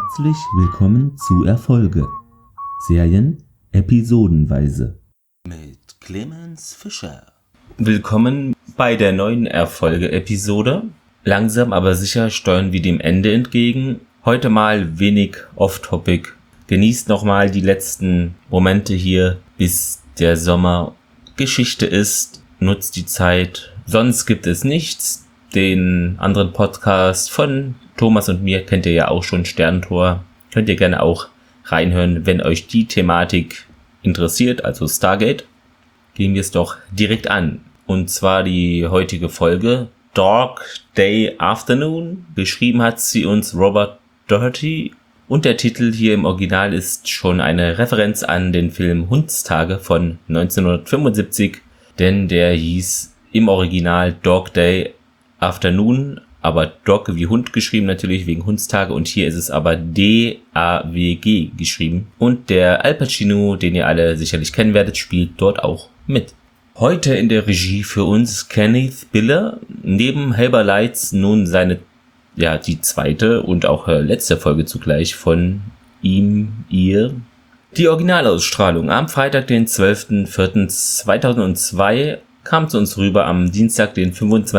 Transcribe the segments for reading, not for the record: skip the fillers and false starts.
Herzlich willkommen zu Erfolge. Serien episodenweise. Mit Clemens Fischer. Willkommen bei der neuen Erfolge-Episode. Langsam aber sicher steuern wir dem Ende entgegen. Heute mal wenig off-topic. Genießt nochmal die letzten Momente hier, bis der Sommer Geschichte ist. Nutzt die Zeit. Sonst gibt es nichts. Den anderen Podcast von Thomas und mir kennt ihr ja auch schon, Sterntor. Könnt ihr gerne auch reinhören, wenn euch die Thematik interessiert, also Stargate. Gehen wir es doch direkt an. Und zwar die heutige Folge Dark Day Afternoon. Geschrieben hat sie uns Robert Doherty. Und der Titel hier im Original ist schon eine Referenz an den Film Hundstage von 1975. Denn der hieß im Original Dog Day Afternoon, aber Dog wie Hund geschrieben natürlich wegen Hundstage, und hier ist es aber D-A-W-G geschrieben. Und der Al Pacino, den ihr alle sicherlich kennen werdet, spielt dort auch mit. Heute in der Regie für uns Kenneth Biller, neben Helber Lights nun die zweite und auch letzte Folge zugleich von ihr. Die Originalausstrahlung am Freitag, den 12.04.2002 kam zu uns rüber am Dienstag, den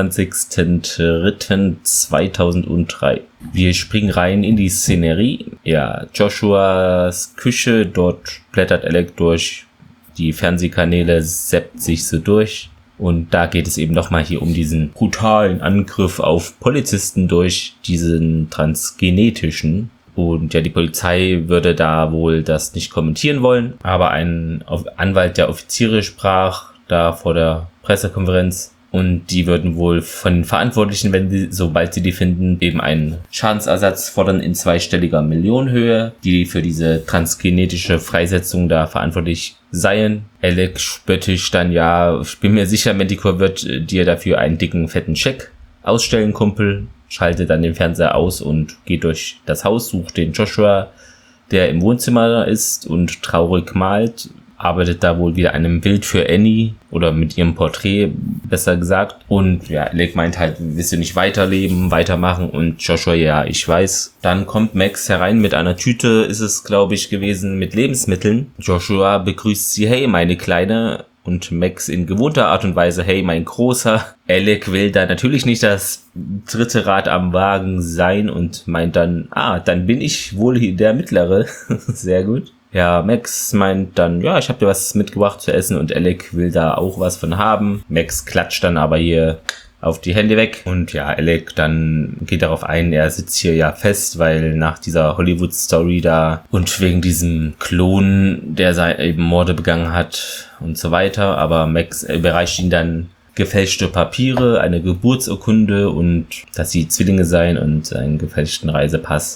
25.03.2003. Wir springen rein in die Szenerie. Ja, Joshuas Küche, dort blättert Alec durch die Fernsehkanäle, zappt sich so durch. Und da geht es eben nochmal hier um diesen brutalen Angriff auf Polizisten durch diesen transgenetischen. Und ja, die Polizei würde da wohl das nicht kommentieren wollen. Aber ein Anwalt der Offiziere sprach da vor der Pressekonferenz, und die würden wohl von den Verantwortlichen, sobald sie die finden, eben einen Schadensersatz fordern in zweistelliger Millionenhöhe, die für diese transgenetische Freisetzung da verantwortlich seien. Alec spöttisch dann, ja, ich bin mir sicher, Manticore wird dir dafür einen dicken, fetten Scheck ausstellen, Kumpel. Schaltet dann den Fernseher aus und geht durch das Haus, sucht den Joshua, der im Wohnzimmer ist und traurig malt. Arbeitet da wohl wieder an einem Bild für Annie oder mit ihrem Porträt, besser gesagt. Und ja, Alec meint halt, willst du nicht weitermachen? Und Joshua, ja, ich weiß. Dann kommt Max herein mit einer Tüte, ist es, glaube ich, gewesen, mit Lebensmitteln. Joshua begrüßt sie, hey, meine Kleine. Und Max in gewohnter Art und Weise, hey, mein Großer. Alec will da natürlich nicht das dritte Rad am Wagen sein und meint dann, dann bin ich wohl der Mittlere. Sehr gut. Ja, Max meint dann, ja, ich habe dir was mitgebracht zu essen, und Alec will da auch was von haben. Max klatscht dann aber hier auf die Hände weg, und ja, Alec dann geht darauf ein, er sitzt hier ja fest, weil nach dieser Hollywood-Story da und wegen diesem Klon, der eben Morde begangen hat und so weiter, aber Max überreicht ihn dann gefälschte Papiere, eine Geburtsurkunde und dass sie Zwillinge seien und einen gefälschten Reisepass,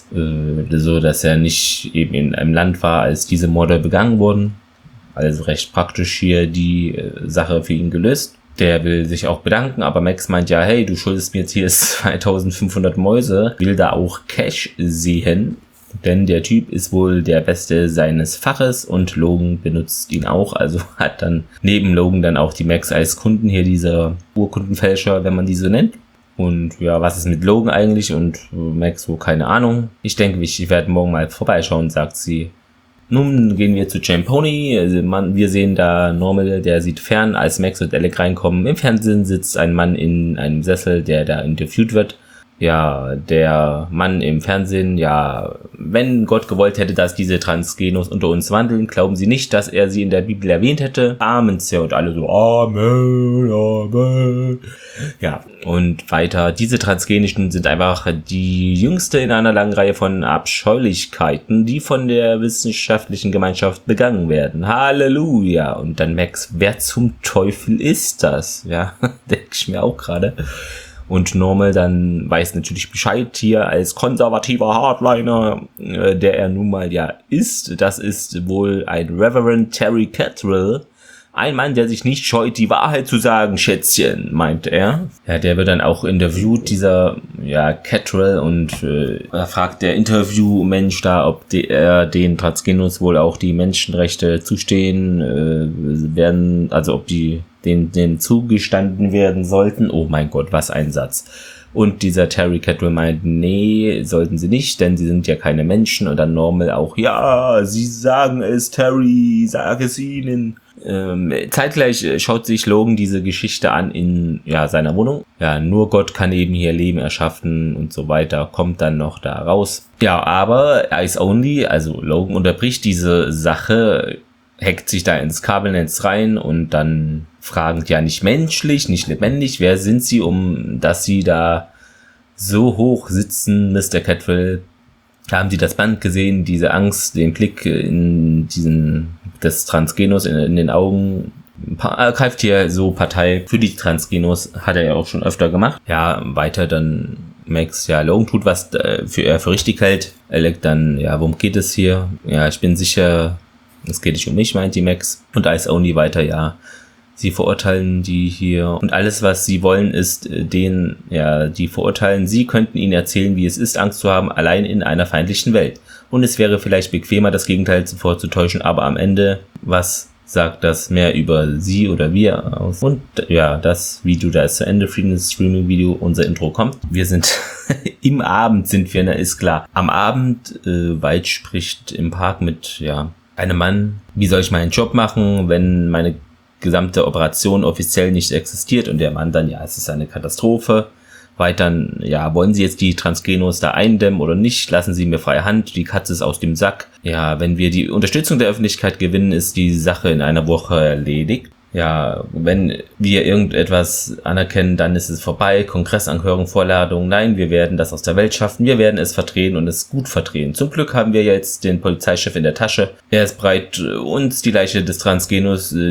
so dass er nicht eben in einem Land war, als diese Morde begangen wurden. Also recht praktisch hier die Sache für ihn gelöst. Der will sich auch bedanken, aber Max meint ja, hey, du schuldest mir jetzt hier 2500 Mäuse, will da auch Cash sehen. Denn der Typ ist wohl der Beste seines Faches und Logan benutzt ihn auch. Also hat dann neben Logan dann auch die Max als Kunden hier, dieser Urkundenfälscher, wenn man die so nennt. Und ja, was ist mit Logan eigentlich? Und Max so, keine Ahnung. Ich denke, ich werde morgen mal vorbeischauen, sagt sie. Nun gehen wir zu Jane Pony. Also wir sehen da Normal, der sieht fern, als Max und Alec reinkommen. Im Fernsehen sitzt ein Mann in einem Sessel, der da interviewt wird. Ja, der Mann im Fernsehen, ja, wenn Gott gewollt hätte, dass diese Transgenos unter uns wandeln, glauben Sie nicht, dass er sie in der Bibel erwähnt hätte? Amen, Sir, und alle so, Amen, Amen. Ja, und weiter, diese Transgenischen sind einfach die jüngste in einer langen Reihe von Abscheulichkeiten, die von der wissenschaftlichen Gemeinschaft begangen werden. Halleluja. Und dann Max, wer zum Teufel ist das? Ja, denke ich mir auch gerade. Und Normal dann weiß natürlich Bescheid hier als konservativer Hardliner, der er nun mal ja ist. Das ist wohl ein Reverend Terry Cattrall. Ein Mann, der sich nicht scheut, die Wahrheit zu sagen, Schätzchen, meint er. Ja, der wird dann auch interviewt, dieser, ja, Cattrall, und da fragt der Interviewmensch da, ob den Transgenos wohl auch die Menschenrechte zustehen werden, also ob die denen zugestanden werden sollten. Oh mein Gott, was ein Satz. Und dieser Terry Cattrall meint, nee, sollten sie nicht, denn sie sind ja keine Menschen. Und dann Normal auch, ja, sie sagen es, Terry, sag es ihnen. Zeitgleich schaut sich Logan diese Geschichte an in seiner Wohnung. Ja, nur Gott kann eben hier Leben erschaffen und so weiter, kommt dann noch da raus. Ja, aber Eyes Only, also Logan unterbricht diese Sache, hackt sich da ins Kabelnetz rein und dann fragend, ja, nicht menschlich, nicht lebendig, wer sind sie, dass sie da so hoch sitzen, Mr. Cattrall? Haben sie das Band gesehen, diese Angst, den Blick des Transgenos in den Augen? Greift hier so Partei für die Transgenos, hat er ja auch schon öfter gemacht. Ja, weiter dann Max, ja, Logan tut, was er für richtig hält. Alec dann, ja, worum geht es hier? Ja, ich bin sicher, es geht nicht um mich, meint die Max. Und Eyes Only weiter, ja, sie verurteilen die hier. Und alles, was sie wollen, ist die verurteilen. Sie könnten ihnen erzählen, wie es ist, Angst zu haben, allein in einer feindlichen Welt. Und es wäre vielleicht bequemer, das Gegenteil vorzutäuschen, aber am Ende, was sagt das mehr über sie oder wir aus? Und ja, das Video da ist zu Ende. Friedens Streaming Video, unser Intro kommt. Wir sind im Abend ist klar. Am Abend, White spricht im Park mit, einem Mann. Wie soll ich meinen Job machen, wenn meine gesamte Operation offiziell nicht existiert? Und der Mann dann, es ist eine Katastrophe. Weiter, wollen Sie jetzt die Transgenos da eindämmen oder nicht? Lassen Sie mir freie Hand, die Katze ist aus dem Sack. Ja, wenn wir die Unterstützung der Öffentlichkeit gewinnen, ist die Sache in einer Woche erledigt. Ja, wenn wir irgendetwas anerkennen, dann ist es vorbei. Kongressanhörung, Vorladung, nein, wir werden das aus der Welt schaffen. Wir werden es vertreten und es gut vertreten. Zum Glück haben wir jetzt den Polizeichef in der Tasche. Er ist bereit, uns die Leiche des Transgenos, für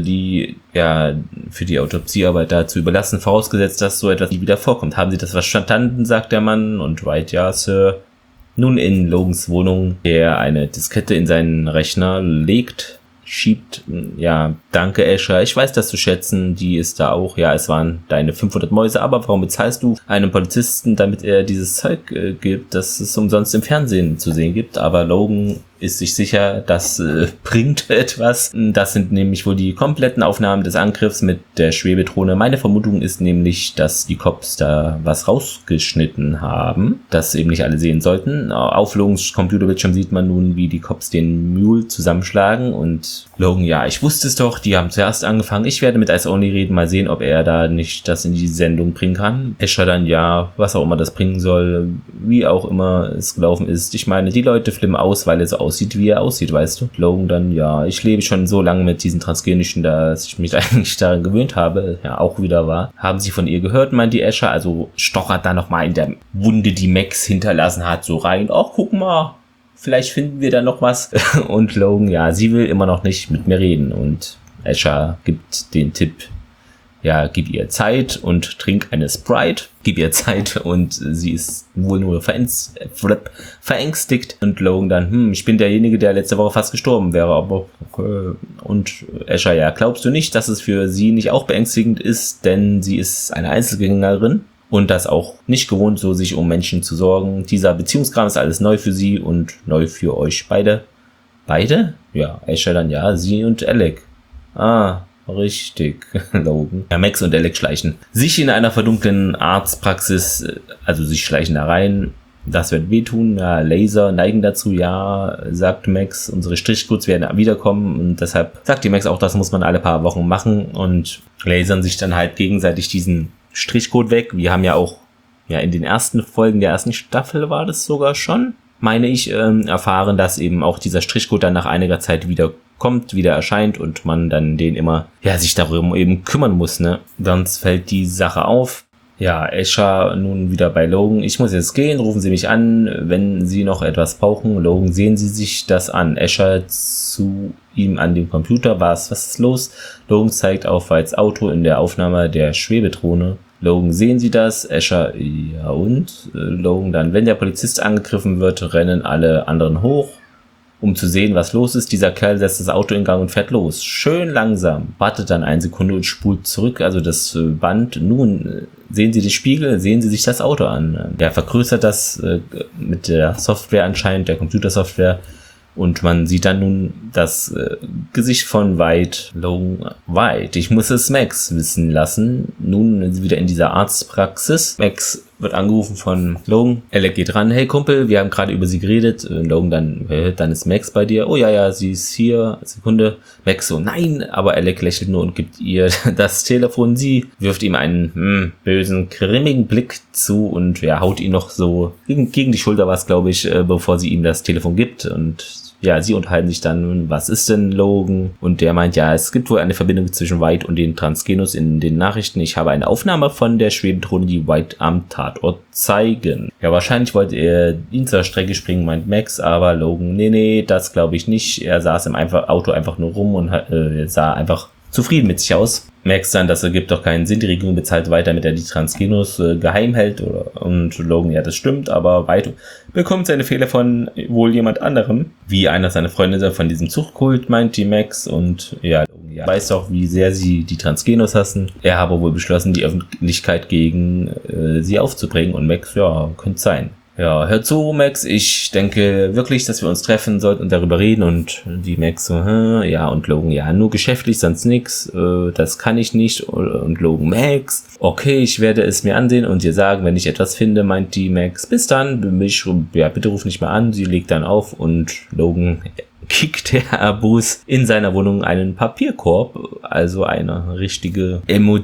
die Autopsiearbeit da zu überlassen, vorausgesetzt, dass so etwas nie wieder vorkommt. Haben Sie das verstanden, sagt der Mann. Und White, ja, Sir. Nun in Logans Wohnung, der eine Diskette in seinen Rechner legt, schiebt, danke Escher, ich weiß das zu schätzen, die ist da auch, es waren deine 500 Mäuse, aber warum bezahlst du einem Polizisten, damit er dieses Zeug gibt, das es umsonst im Fernsehen zu sehen gibt? Aber Logan ist sich sicher, das bringt etwas. Das sind nämlich wohl die kompletten Aufnahmen des Angriffs mit der Schwebedrohne. Meine Vermutung ist nämlich, dass die Cops da was rausgeschnitten haben, das eben nicht alle sehen sollten. Auf Logans Computerbildschirm sieht man nun, wie die Cops den Mule zusammenschlagen und Logan, ich wusste es doch, die haben zuerst angefangen. Ich werde mit Eyes Only reden, mal sehen, ob er da nicht das in die Sendung bringen kann. Escher dann, was auch immer das bringen soll, wie auch immer es gelaufen ist. Ich meine, die Leute flippen aus, weil er so aussieht, wie er aussieht, weißt du. Logan dann, ich lebe schon so lange mit diesen Transgenischen, dass ich mich eigentlich daran gewöhnt habe, auch wieder war. Haben sie von ihr gehört, meint die Escher, also stochert da nochmal in der Wunde, die Max hinterlassen hat, so rein. Ach, guck mal, vielleicht finden wir da noch was. Und Logan, sie will immer noch nicht mit mir reden. Und Escher gibt den Tipp, gib ihr Zeit und trink eine Sprite. Gib ihr Zeit und sie ist wohl nur verängstigt. Und Logan dann, ich bin derjenige, der letzte Woche fast gestorben wäre. Aber okay. Und Escher, glaubst du nicht, dass es für sie nicht auch beängstigend ist? Denn sie ist eine Einzelgängerin. Und das auch nicht gewohnt, so sich um Menschen zu sorgen. Dieser Beziehungskram ist alles neu für sie und neu für euch beide. Beide? Ja, Escher dann, sie und Alec. Ah, richtig, Logan. Max und Alec schleichen sich in einer verdunkelten Arztpraxis, also sie schleichen da rein. Das wird wehtun, Laser neigen dazu, sagt Max, unsere Strichcodes werden wiederkommen und deshalb sagt die Max auch, das muss man alle paar Wochen machen und lasern sich dann halt gegenseitig diesen Strichcode weg. Wir haben ja auch in den ersten Folgen der ersten Staffel war das sogar schon, meine ich, erfahren, dass eben auch dieser Strichcode dann nach einiger Zeit wieder erscheint und man dann den immer, sich darüber eben kümmern muss, ne? Sonst fällt die Sache auf. Escher nun wieder bei Logan. Ich muss jetzt gehen, rufen Sie mich an, wenn Sie noch etwas brauchen. Logan, sehen Sie sich das an. Escher zu ihm an dem Computer. Was ist los? Logan zeigt auf Whites Auto in der Aufnahme der Schwebedrohne. Logan, sehen Sie das? Escher, und? Logan dann, wenn der Polizist angegriffen wird, rennen alle anderen hoch, um zu sehen, was los ist. Dieser Kerl setzt das Auto in Gang und fährt los. Schön langsam. Wartet dann 1 Sekunde und spult zurück. Also das Band. Nun, sehen Sie den Spiegel, sehen Sie sich das Auto an. Der vergrößert das mit der Software anscheinend, der Computersoftware. Und man sieht dann nun das Gesicht von Logan White. Ich muss es Max wissen lassen. Nun wieder in dieser Arztpraxis. Max wird angerufen von Logan. Alec geht ran. Hey Kumpel, wir haben gerade über sie geredet. Logan dann ist Max bei dir. Oh ja, sie ist hier. Sekunde. Max so, nein. Aber Alec lächelt nur und gibt ihr das Telefon. Sie wirft ihm einen bösen, grimmigen Blick zu und haut ihn noch so gegen die Schulter, was glaube ich, bevor sie ihm das Telefon gibt. Und ja, sie unterhalten sich dann, was ist denn Logan? Und der meint, ja, es gibt wohl eine Verbindung zwischen White und den Transgenos in den Nachrichten. Ich habe eine Aufnahme von der Schwebedrohne, die White am Tatort zeigen. Ja, wahrscheinlich wollte er ihn zur Strecke springen, meint Max, aber Logan, nee, das glaube ich nicht. Er saß im Auto einfach nur rum und sah einfach zufrieden mit sich aus. Max dann, das ergibt doch keinen Sinn, die Regierung bezahlt weiter, damit er die Transgenos geheim hält. Und Logan, ja, das stimmt, aber White bekommt seine Fehler von wohl jemand anderem. Wie einer seiner Freunde von diesem Zuchtkult, meint die Max. Und ja, Logan weiß doch, wie sehr sie die Transgenos hassen. Er habe wohl beschlossen, die Öffentlichkeit gegen sie aufzubringen. Und Max, ja, könnte sein. Ja, hör zu, Max, ich denke wirklich, dass wir uns treffen sollten und darüber reden. Und die Max so, ja, und Logan, ja, nur geschäftlich, sonst nix, das kann ich nicht. Und Logan, Max, okay, ich werde es mir ansehen und dir sagen, wenn ich etwas finde, meint die Max, bis dann, bitte ruf nicht mehr an. Sie legt dann auf und Logan kickt der Abus in seiner Wohnung einen Papierkorb, also eine richtige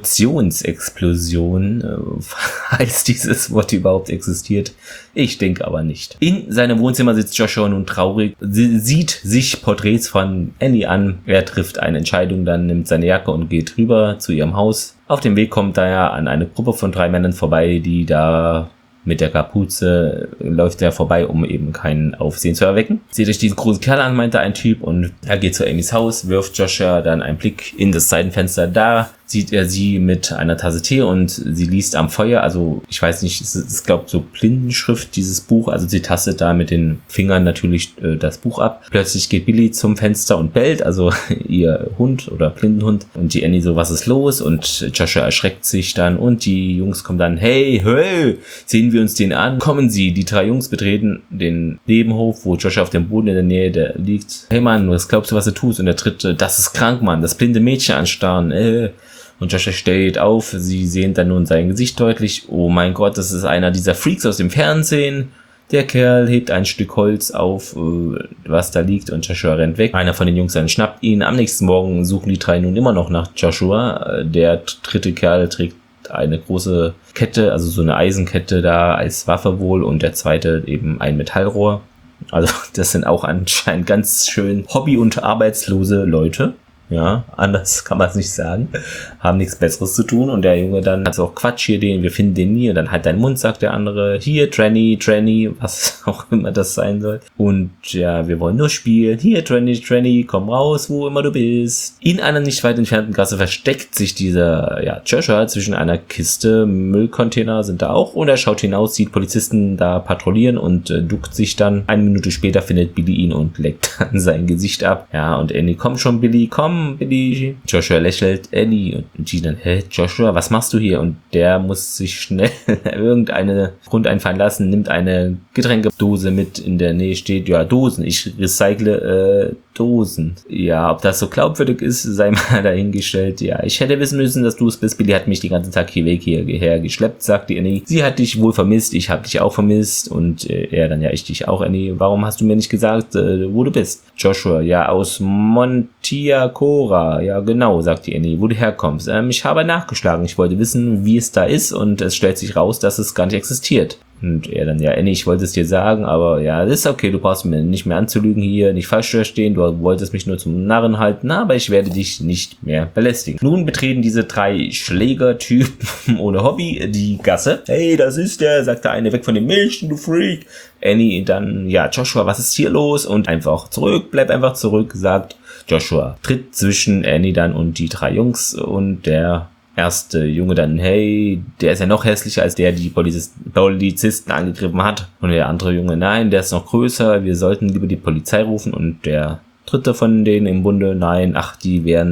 Emotionsexplosion, falls dieses Wort überhaupt existiert. Ich denke aber nicht. In seinem Wohnzimmer sitzt Joshua nun traurig, sieht sich Porträts von Annie an. Er trifft eine Entscheidung, dann nimmt seine Jacke und geht rüber zu ihrem Haus. Auf dem Weg kommt er an eine Gruppe von 3 Männern vorbei, die da mit der Kapuze läuft er vorbei, um eben kein Aufsehen zu erwecken. Seht euch diesen großen Kerl an, meinte ein Typ, und er geht zu Amys Haus, wirft Joshua dann einen Blick in das Seitenfenster. Da sieht er sie mit einer Tasse Tee und sie liest am Feuer, also ich weiß nicht, es ist glaube so Blindenschrift, dieses Buch, also sie tastet da mit den Fingern natürlich das Buch ab. Plötzlich geht Billy zum Fenster und bellt, also ihr Hund oder Blindenhund, und die Annie so, was ist los? Und Joshua erschreckt sich dann und die Jungs kommen dann, hey, sehen wir uns den an? Kommen sie, die 3 Jungs betreten den Nebenhof, wo Joshua auf dem Boden in der Nähe liegt. Hey Mann, was glaubst du, was du tust? Und der dritte, das ist krank, Mann, das blinde Mädchen anstarren, Und Joshua steht auf, sie sehen dann nun sein Gesicht deutlich. Oh mein Gott, das ist einer dieser Freaks aus dem Fernsehen. Der Kerl hebt ein Stück Holz auf, was da liegt, und Joshua rennt weg. Einer von den Jungs dann schnappt ihn. Am nächsten Morgen suchen die 3 nun immer noch nach Joshua. Der dritte Kerl trägt eine große Kette, also so eine Eisenkette da als Waffe wohl, und der zweite eben ein Metallrohr. Also das sind auch anscheinend ganz schön hobby- und arbeitslose Leute. Ja, anders kann man es nicht sagen. Haben nichts Besseres zu tun. Und der Junge dann hat so auch Quatsch hier, wir finden den nie. Und dann halt deinen Mund, sagt der andere. Hier, Tranny, was auch immer das sein soll. Und ja, wir wollen nur spielen. Hier, Tranny, komm raus, wo immer du bist. In einer nicht weit entfernten Gasse versteckt sich dieser, Joshua zwischen einer Kiste. Müllcontainer sind da auch. Und er schaut hinaus, sieht Polizisten da patrouillieren und duckt sich dann. 1 Minute später findet Billy ihn und leckt dann sein Gesicht ab. Ja, und Annie, komm schon, Billy, komm. Billy. Joshua lächelt, Annie, und die dann, Joshua, was machst du hier? Und der muss sich schnell irgendeinen Grund einfallen lassen, nimmt eine Getränkedose mit, in der Nähe steht, ja, Dosen, ich recycle Dosen. Ja, ob das so glaubwürdig ist, sei mal dahingestellt. Ja, ich hätte wissen müssen, dass du es bist. Billy hat mich den ganzen Tag hierher geschleppt, sagt die Annie. Sie hat dich wohl vermisst, ich habe dich auch vermisst. Und er dann, ja, ich dich auch, Annie. Warum hast du mir nicht gesagt, wo du bist? Joshua, ja, aus Montiacora. Ja, genau, sagt die Annie, wo du herkommst. Ich habe nachgeschlagen. Ich wollte wissen, wie es da ist, und es stellt sich raus, dass es gar nicht existiert. Und er dann, ja, Annie, ich wollte es dir sagen, aber ja, das ist okay, du brauchst mir nicht mehr anzulügen hier, nicht falsch verstehen, du wolltest mich nur zum Narren halten, aber ich werde dich nicht mehr belästigen. Nun betreten diese 3 Schlägertypen ohne Hobby die Gasse. Hey, das ist der, sagt der eine, weg von dem Mädchen, du Freak. Annie dann, ja, Joshua, was ist hier los? Und bleib einfach zurück, sagt Joshua. Tritt zwischen Annie dann und die 3 Jungs, und der erste Junge dann, hey, der ist ja noch hässlicher als der, die Polizisten angegriffen hat. Und der andere Junge, nein, der ist noch größer, wir sollten lieber die Polizei rufen. Und der dritte von denen im Bunde, nein, die wären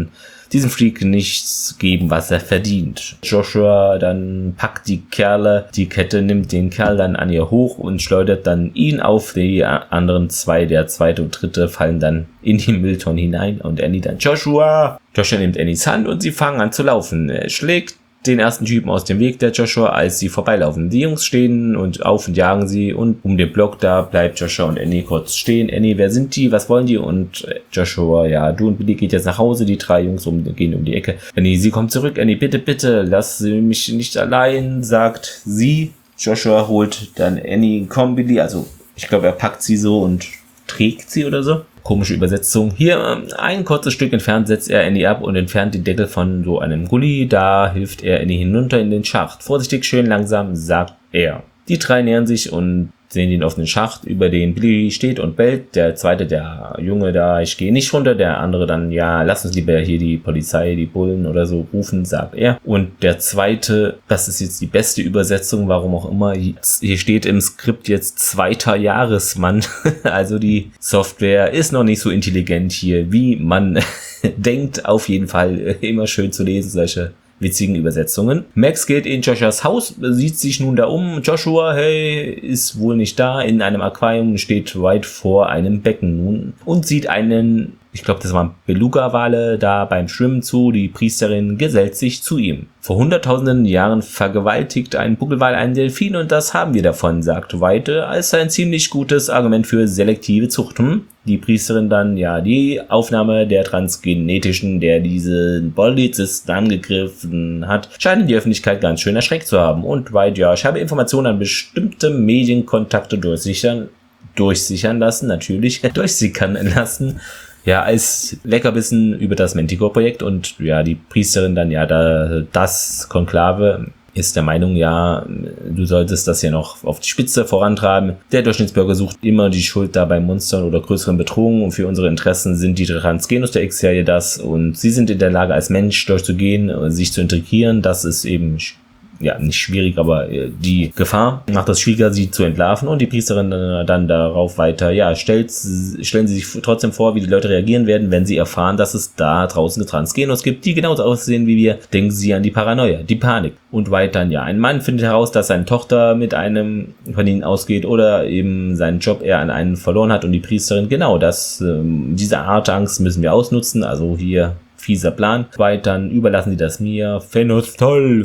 diesem Freak nichts geben, was er verdient. Joshua dann packt die Kette, nimmt den Kerl dann an ihr hoch und schleudert dann ihn auf. Die anderen zwei, der zweite und dritte, fallen dann in die Mülltonne hinein und Annie dann Joshua nimmt Annies Hand und sie fangen an zu laufen. Er schlägt den ersten Typen aus dem Weg, der Joshua, als sie vorbeilaufen. Die Jungs stehen und auf und jagen sie und um den Block da bleibt Joshua und Annie kurz stehen. Annie, wer sind die? Was wollen die? Und Joshua, ja, du und Billy geht jetzt nach Hause. Die drei Jungs gehen um die Ecke. Annie, sie kommt zurück. Annie, bitte, lass mich nicht allein, sagt sie. Joshua holt dann Annie, komm Billy, also ich glaube, er packt sie so und trägt sie oder so. Komische Übersetzung. Hier ein kurzes Stück entfernt setzt er Annie ab und entfernt den Deckel von so einem Gully. Da hilft er Annie hinunter in den Schacht. Vorsichtig, schön langsam, sagt er. Die drei nähern sich und sehen den offenen Schacht, über den Billy steht und bellt. Der zweite, der Junge da, ich gehe nicht runter. Der andere dann, ja, lass uns lieber hier die Polizei, die Bullen oder so rufen, sagt er. Und der zweite, das ist jetzt die beste Übersetzung, warum auch immer. Hier steht im Skript jetzt 2. Jahresmann. Also die Software ist noch nicht so intelligent hier, wie man denkt. Auf jeden Fall immer schön zu lesen, solche witzigen Übersetzungen. Max geht in Joshuas Haus, sieht sich nun da um. Joshua, hey, ist wohl nicht da. In einem Aquarium steht weit vor einem Becken nun und sieht einen, ich glaube, das waren Beluga-Wale, da beim Schwimmen zu. Die Priesterin gesellt sich zu ihm. Vor hunderttausenden Jahren vergewaltigt ein Buckelwal einen Delfin und das haben wir davon, sagt White, als ein ziemlich gutes Argument für selektive Zucht. Die Priesterin dann, ja, die Aufnahme der Transgenetischen, der diesen Polizisten angegriffen hat, scheint in die Öffentlichkeit ganz schön erschreckt zu haben. Und White, ja, ich habe Informationen an bestimmte Medienkontakte durchsichern lassen, natürlich, durchsickern lassen. Ja, als Leckerbissen über das Manticore-Projekt und ja, die Priesterin dann, ja, das Konklave ist der Meinung, ja, du solltest das ja noch auf die Spitze vorantreiben. Der Durchschnittsbürger sucht immer die Schuld da bei Monstern oder größeren Bedrohungen und für unsere Interessen sind die Transgenos der X-Serie das und sie sind in der Lage, als Mensch durchzugehen, sich zu integrieren. Das ist eben ja, nicht schwierig, aber die Gefahr macht es schwieriger, sie zu entlarven und die Priesterin dann darauf weiter, ja, stellen sie sich trotzdem vor, wie die Leute reagieren werden, wenn sie erfahren, dass es da draußen Transgenos gibt, die genauso aussehen wie wir. Denken sie an die Paranoia, die Panik. Und weiter, ja, ein Mann findet heraus, dass seine Tochter mit einem von ihnen ausgeht oder eben seinen Job er an einen verloren hat und die Priesterin, genau, diese Art Angst müssen wir ausnutzen, also hier fieser Plan. Weiter, überlassen sie das mir. Toll.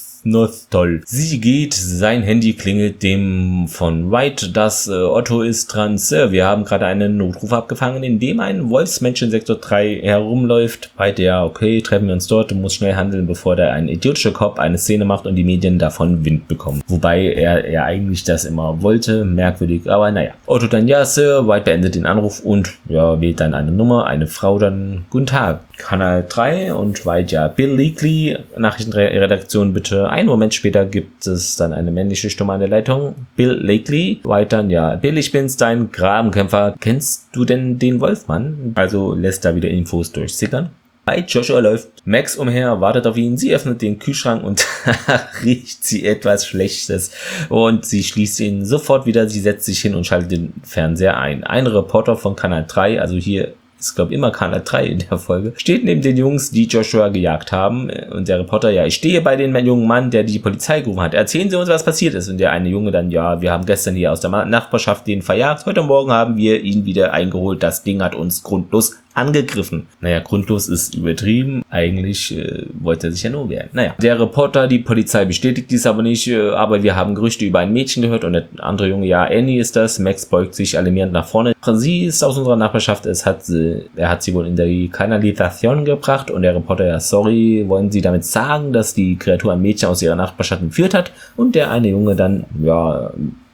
Sie geht, sein Handy klingelt, dem von White, das Otto ist trans. Wir haben gerade einen Notruf abgefangen, in dem ein Wolfsmensch in Sektor 3 herumläuft. White, ja, okay, treffen wir uns dort, du musst schnell handeln, bevor der ein idiotischer Cop eine Szene macht und die Medien davon Wind bekommen. Wobei er eigentlich das immer wollte, merkwürdig, aber naja. Otto dann, ja, Sir, White beendet den Anruf und ja, wählt dann eine Nummer, eine Frau dann, guten Tag. Kanal 3 und White, ja, Bill Leakley, Nachrichtenredaktion bitte. Einen Moment später gibt es dann eine männliche Stimme an der Leitung. Bill Leakley, White dann, ja, Bill, ich bin's, dein Grabenkämpfer. Kennst du denn den Wolfmann? Also lässt da wieder Infos durchsickern. Bei Joshua läuft Max umher, wartet auf ihn. Sie öffnet den Kühlschrank und riecht sie etwas Schlechtes. Und sie schließt ihn sofort wieder. Sie setzt sich hin und schaltet den Fernseher ein. Ein Reporter von Kanal 3, also hier ist, glaube ich, immer Kanal 3 in der Folge, steht neben den Jungs, die Joshua gejagt haben. Und der Reporter, ja, ich stehe bei dem jungen Mann, der die Polizei gerufen hat. Erzählen Sie uns, was passiert ist. Und der eine Junge dann, ja, wir haben gestern hier aus der Nachbarschaft den verjagt. Heute Morgen haben wir ihn wieder eingeholt. Das Ding hat uns grundlos angegriffen. Naja, grundlos ist übertrieben. Eigentlich wollte er sich ja nur wehren. Naja, der Reporter, die Polizei bestätigt dies aber nicht, aber wir haben Gerüchte über ein Mädchen gehört und der andere Junge, ja, Annie ist das. Max beugt sich alarmierend nach vorne. Sie ist aus unserer Nachbarschaft. Er hat sie wohl in die Kanalisation gebracht und der Reporter, ja, sorry, wollen Sie damit sagen, dass die Kreatur ein Mädchen aus ihrer Nachbarschaft entführt hat? Und der eine Junge dann, ja,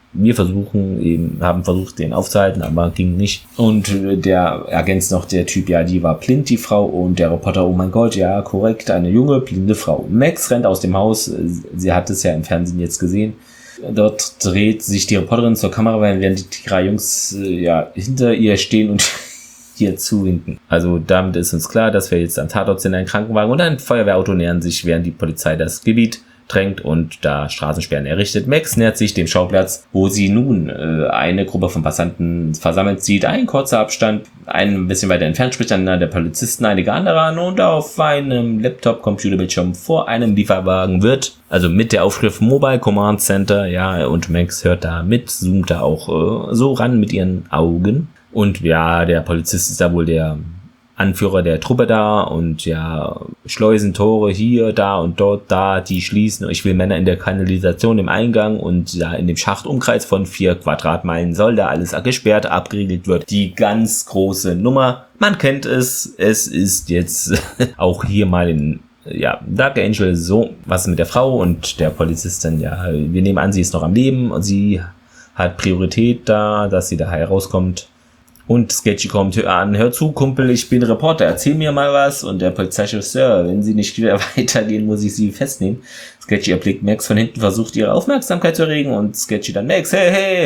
haben versucht, den aufzuhalten, aber ging nicht. Und der ergänzt noch der Typ, ja, die war blind, die Frau. Und der Reporter, oh mein Gott, ja, korrekt, eine junge, blinde Frau. Max rennt aus dem Haus. Sie hat es ja im Fernsehen jetzt gesehen. Dort dreht sich die Reporterin zur Kamera, während die drei Jungs ja hinter ihr stehen und hier zuwinken. Also damit ist uns klar, dass wir jetzt am Tatort sind, ein Krankenwagen und ein Feuerwehrauto nähern sich, während die Polizei das Gebiet drängt und da Straßensperren errichtet. Max nähert sich dem Schauplatz, wo sie nun eine Gruppe von Passanten versammelt sieht. Ein kurzer Abstand, ein bisschen weiter entfernt spricht einer der Polizisten, einige andere an und auf einem Laptop-Computerbildschirm vor einem Lieferwagen wird, also mit der Aufschrift Mobile Command Center, ja, und Max hört da mit, zoomt da auch so ran mit ihren Augen. Und ja, der Polizist ist da wohl der Anführer der Truppe da und ja, Schleusentore hier, da und dort, da, die schließen. Ich will Männer in der Kanalisation im Eingang und ja, in dem Schachtumkreis von 4 Quadratmeilen soll da alles gesperrt, abgeriegelt wird. Die ganz große Nummer. Man kennt es ist jetzt auch hier mal in Dark Angel so, was mit der Frau und der Polizistin, ja, wir nehmen an, sie ist noch am Leben und sie hat Priorität da, dass sie da herauskommt. Und Sketchy kommt an, hör zu, Kumpel, ich bin Reporter, erzähl mir mal was. Und der Polizeichef, Sir, wenn Sie nicht wieder weitergehen, muss ich Sie festnehmen. Sketchy erblickt Max von hinten, versucht ihre Aufmerksamkeit zu erregen und Sketchy dann, Max, hey,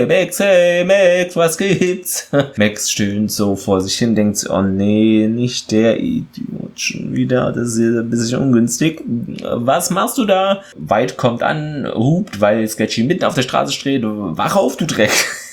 Max, was gibt's? Max stöhnt so vor sich hin, denkt, oh nee, nicht der Idiot schon wieder, das ist ein bisschen ungünstig. Was machst du da? White kommt an, hupt, weil Sketchy mitten auf der Straße steht, wach auf, du Dreck,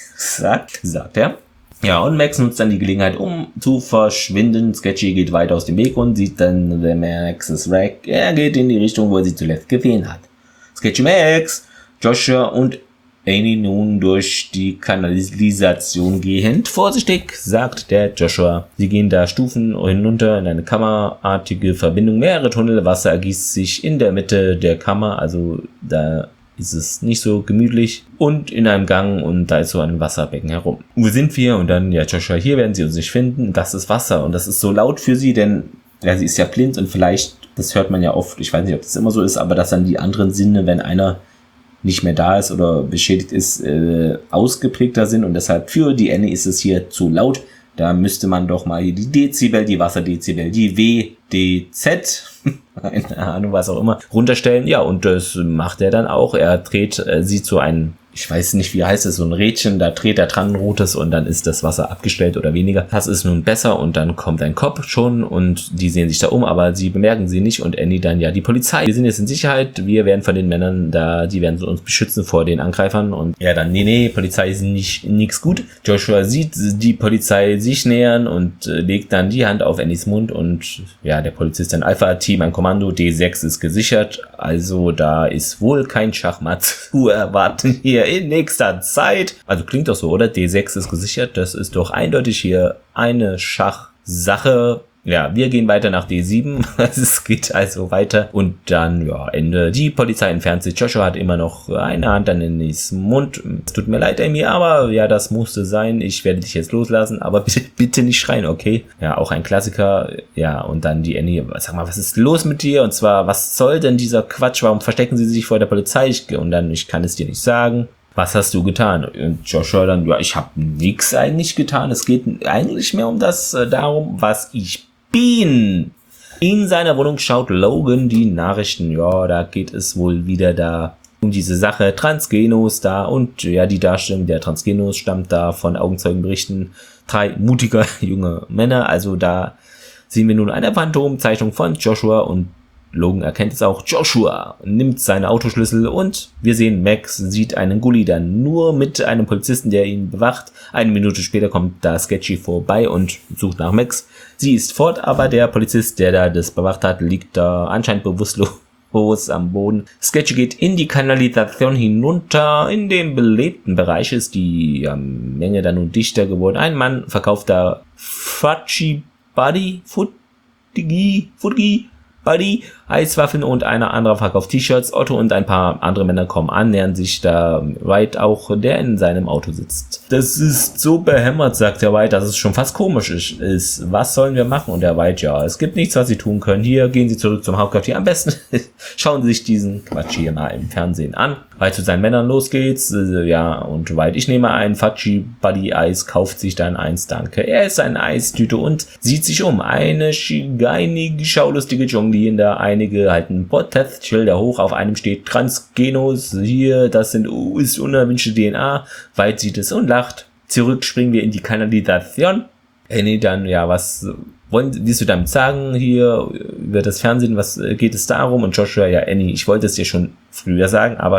sagt er. Ja, und Max nutzt dann die Gelegenheit, um zu verschwinden. Sketchy geht weiter aus dem Weg und sieht dann Max's Wreck. Er geht in die Richtung, wo er sie zuletzt gesehen hat. Sketchy Max, Joshua und Annie nun durch die Kanalisation gehend. Vorsichtig, sagt der Joshua. Sie gehen da Stufen hinunter in eine kammerartige Verbindung. Mehrere Tunnel, Wasser ergießt sich in der Mitte der Kammer, also da ist es nicht so gemütlich und in einem Gang und da ist so ein Wasserbecken herum. Wo sind wir? Und dann, ja, Joshua, hier werden sie uns nicht finden. Das ist Wasser und das ist so laut für sie, denn ja, sie ist ja blind und vielleicht, das hört man ja oft, ich weiß nicht, ob das immer so ist, aber dass dann die anderen Sinne, wenn einer nicht mehr da ist oder beschädigt ist, ausgeprägter sind und deshalb für die Annie ist es hier zu laut. Da müsste man doch mal hier die Dezibel, die Wasserdezibel, die WDZ, keine Ahnung, was auch immer, runterstellen. Ja, und das macht er dann auch. Er dreht sie zu einem, ich weiß nicht, wie heißt es, so ein Rädchen, da dreht er dran, rotes, und dann ist das Wasser abgestellt oder weniger. Das ist nun besser und dann kommt ein Cop schon und die sehen sich da um, aber sie bemerken sie nicht und Annie dann, ja, die Polizei. Wir sind jetzt in Sicherheit, wir werden von den Männern da, die werden uns beschützen vor den Angreifern und er dann, nee, Polizei ist nichts gut. Joshua sieht die Polizei sich nähern und legt dann die Hand auf Annies Mund und ja, der Polizist, ein Alpha-Team, ein Kommando, D6 ist gesichert, also da ist wohl kein Schachmatt zu erwarten hier in nächster Zeit. Also klingt doch so, oder? D6 ist gesichert. Das ist doch eindeutig hier eine Schachsache. Ja, wir gehen weiter nach D7. Es geht also weiter. Und dann, ja, Ende. Die Polizei entfernt sich. Joshua hat immer noch eine Hand an Annies Mund. Es tut mir leid, Amy, aber ja, das musste sein. Ich werde dich jetzt loslassen, aber bitte nicht schreien, okay? Ja, auch ein Klassiker. Ja, und dann die Annie. Sag mal, was ist los mit dir? Und zwar, was soll denn dieser Quatsch? Warum verstecken sie sich vor der Polizei? Und dann, ich kann es dir nicht sagen. Was hast du getan? Und Joshua dann, ja, ich habe nichts eigentlich getan. Es geht eigentlich mehr um das, darum, was ich bin. In seiner Wohnung schaut Logan die Nachrichten. Ja, da geht es wohl wieder da um diese Sache. Transgenos da und ja, die Darstellung der Transgenos stammt da von Augenzeugenberichten 3 mutiger junge Männer. Also da sehen wir nun eine Phantomzeichnung von Joshua und Logan erkennt es auch. Joshua nimmt seine Autoschlüssel und wir sehen, Max sieht einen Gully dann nur mit einem Polizisten, der ihn bewacht. Eine Minute später kommt da Sketchy vorbei und sucht nach Max. Sie ist fort, aber der Polizist, der da das bewacht hat, liegt da anscheinend bewusstlos am Boden. Sketchy geht in die Kanalisation hinunter. In dem belebten Bereich ist die Menge dann nun dichter geworden. Ein Mann verkauft da Fudgy Buddy, Eiswaffeln und einer andere verkauft T-Shirts. Otto und ein paar andere Männer kommen an, nähern sich da White auch, der in seinem Auto sitzt. Das ist so behämmert, sagt der White, dass es schon fast komisch ist. Was sollen wir machen? Und der White, ja, es gibt nichts, was sie tun können. Hier, gehen sie zurück zum Hauptquartier. Am besten schauen sie sich diesen Quatsch hier mal im Fernsehen an. White zu seinen Männern, los geht's. Ja, und White, ich nehme ein Fudgy Buddy Eis, kauft sich dann eins, danke. Er ist eine Eistüte und sieht sich um. Eine scheinige, schaulustige Jonglierende, einige halten Protestschilder hoch, auf einem steht Transgenos, hier, das ist unerwünschte DNA. White sieht es und lacht. Zurück springen wir in die Kanalisation. Annie dann, ja, was willst du damit sagen? Hier über das Fernsehen, was geht es darum? Und Joshua, ja, Annie, ich wollte es dir schon früher sagen, aber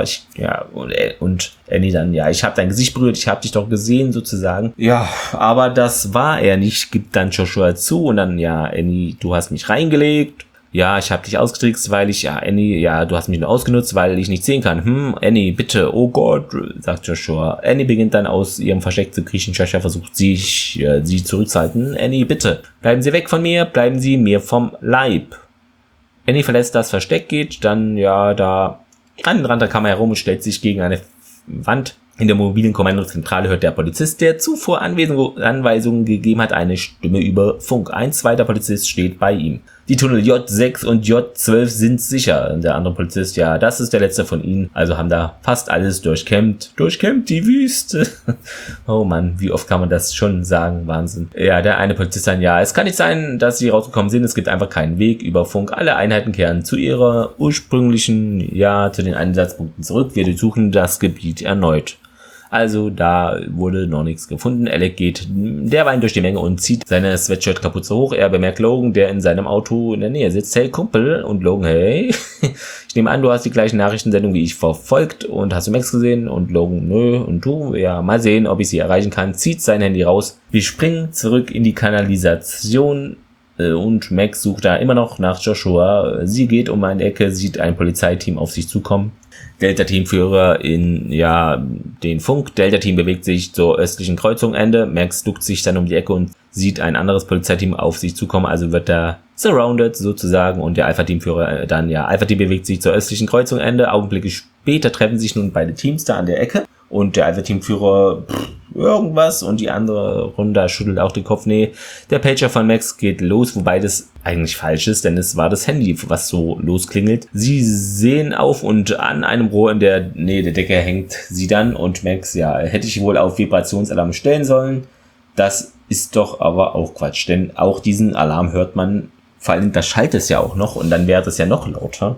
und Annie dann, ja, ich habe dein Gesicht berührt, ich habe dich doch gesehen, sozusagen. Ja, aber das war er nicht, gibt dann Joshua zu und dann, ja, Annie, du hast mich reingelegt. Ja, ich habe dich ausgetrickst, weil ich, ja, Annie, ja, du hast mich nur ausgenutzt, weil ich nicht sehen kann. Annie, bitte, oh Gott, sagt Joshua. Annie beginnt dann aus ihrem Versteck zu kriechen. Joshua versucht sie zurückzuhalten. Annie, bitte, bleiben Sie weg von mir, bleiben Sie mir vom Leib. Annie verlässt das Versteck, geht dann, ja, da an den Rand der Kammer herum und stellt sich gegen eine Wand. In der mobilen Kommandozentrale hört der Polizist, der zuvor Anweisungen gegeben hat, eine Stimme über Funk. Ein zweiter Polizist steht bei ihm. Die Tunnel J6 und J12 sind sicher. Und der andere Polizist, ja, das ist der letzte von ihnen. Also haben da fast alles durchkämmt. Durchkämmt die Wüste. Oh Mann, wie oft kann man das schon sagen? Wahnsinn. Ja, der eine Polizist dann, ja, es kann nicht sein, dass sie rausgekommen sind. Es gibt einfach keinen Weg über Funk. Alle Einheiten kehren zu ihrer ursprünglichen, ja, zu den Einsatzpunkten zurück. Wir durchsuchen das Gebiet erneut. Also da wurde noch nichts gefunden. Alec geht derweil durch die Menge und zieht seine Sweatshirt-Kapuze hoch. Er bemerkt Logan, der in seinem Auto in der Nähe sitzt. Hey Kumpel. Und Logan, hey, ich nehme an, du hast die gleichen Nachrichtensendungen wie ich verfolgt und hast du Max gesehen? Und Logan, nö. Und du? Ja, mal sehen, ob ich sie erreichen kann. Zieht sein Handy raus. Wir springen zurück in die Kanalisation und Max sucht da immer noch nach Joshua. Sie geht um eine Ecke, sieht ein Polizeiteam auf sich zukommen. Delta-Teamführer in, ja, den Funk. Delta-Team bewegt sich zur östlichen Kreuzung Ende. Max duckt sich dann um die Ecke und sieht ein anderes Polizeiteam auf sich zukommen. Also wird da surrounded sozusagen und der Alpha-Teamführer dann, ja, Alpha-Team bewegt sich zur östlichen Kreuzung Ende. Augenblicke später treffen sich nun beide Teams da an der Ecke und der Alpha-Teamführer irgendwas und die andere Runde schüttelt auch den Kopf. Nee, der Pager von Max geht los, wobei das eigentlich falsch ist, denn es war das Handy, was so losklingelt. Sie sehen auf und an einem Rohr in der Nähe der Decke hängt sie dann und Max, ja, hätte ich wohl auf Vibrationsalarm stellen sollen. Das ist doch aber auch Quatsch, denn auch diesen Alarm hört man, vor allem das schallt es ja auch noch und dann wäre es ja noch lauter.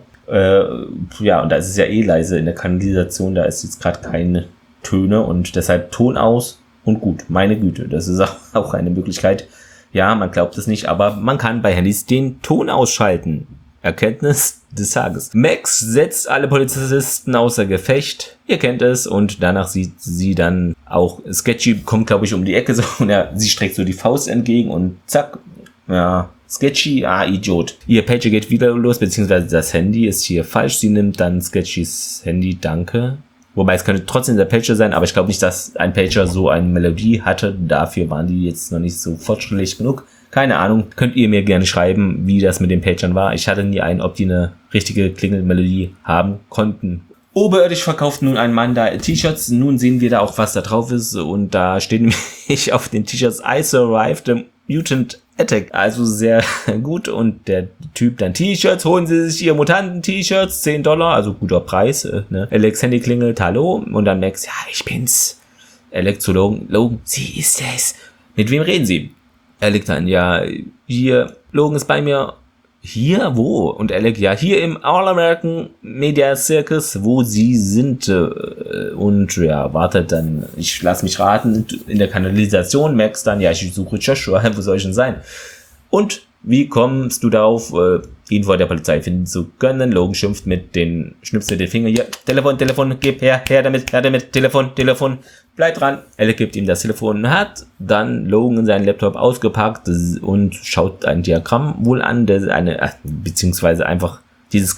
Ja, und da ist es ja eh leise in der Kanalisation, da ist jetzt gerade keine Töne und deshalb Ton aus und gut, meine Güte, das ist auch eine Möglichkeit. Ja, man glaubt es nicht, aber man kann bei Handys den Ton ausschalten. Erkenntnis des Tages. Max setzt alle Polizisten außer Gefecht. Ihr kennt es und danach sieht sie dann auch, Sketchy kommt glaube ich um die Ecke so und ja, sie streckt so die Faust entgegen und zack, ja, Sketchy, Idiot. Ihr Pager geht wieder los, beziehungsweise das Handy ist hier falsch. Sie nimmt dann Sketchys Handy, danke. Wobei es könnte trotzdem der Pager sein, aber ich glaube nicht, dass ein Pager so eine Melodie hatte. Dafür waren die jetzt noch nicht so fortschrittlich genug. Keine Ahnung, könnt ihr mir gerne schreiben, wie das mit den Pagern war. Ich hatte nie einen, ob die eine richtige Klingelmelodie haben konnten. Oberirdisch verkauft nun ein Mann da T-Shirts. Nun sehen wir da auch, was da drauf ist. Und da steht nämlich auf den T-Shirts I survived a mutant attack. Also sehr gut. Und der Typ dann T-Shirts. Holen Sie sich Ihr Mutanten-T-Shirts. $10. Also guter Preis. Ne? Alex Handy klingelt. Hallo. Und dann Max. Ja, ich bin's. Alex zu Logan. Logan, sie ist es. Mit wem reden Sie? Alec dann, ja, hier, Logan ist bei mir. Hier? Wo? Und Alec, ja, hier im All-American Media Circus, wo sie sind. Und ja, wartet dann, ich lasse mich raten, in der Kanalisation. Max dann, ja, ich suche Joshua, wo soll ich denn sein? Und wie kommst du darauf, ihn vor der Polizei finden zu können? Logan schimpft schnipst den Finger, hier, Telefon, gib her damit, Telefon, bleib dran. Alec gibt ihm das Telefon, hat dann Logan seinen Laptop ausgepackt und schaut ein Diagramm wohl an, beziehungsweise einfach dieses